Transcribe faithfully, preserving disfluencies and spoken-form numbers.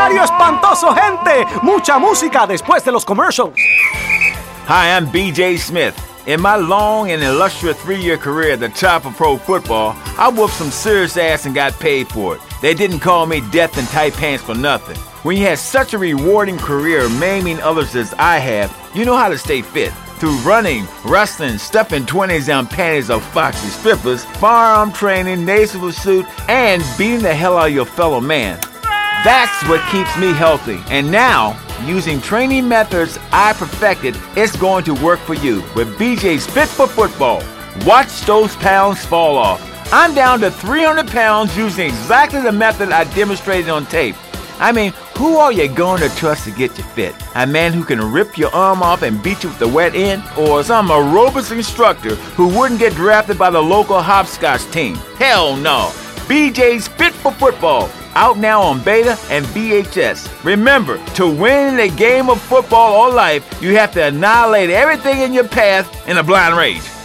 horario espantoso, gente. Mucha música después de los commercials. Hi, I'm B J Smith. In my long and illustrious three-year career at the top of pro football, I whooped some serious ass and got paid for it. They didn't call me Death in Tight Pants for nothing. When you have such a rewarding career maiming others as I have, you know how to stay fit. Through running, wrestling, stuffing twenties down panties of foxy strippers, firearm training, nasal suit, and beating the hell out of your fellow man. That's what keeps me healthy. And now, using training methods I perfected, it's going to work for you with B J's Fit for Football. Watch those pounds fall off. I'm down to three hundred pounds using exactly the method I demonstrated on tape. I mean, who are you going to trust to get you fit? A man who can rip your arm off and beat you with the wet end? Or some aerobics instructor who wouldn't get drafted by the local hopscotch team? Hell no. B J's Fit for Football. Out now on beta and V H S. Remember, to win a game of football or life, you have to annihilate everything in your path in a blind rage.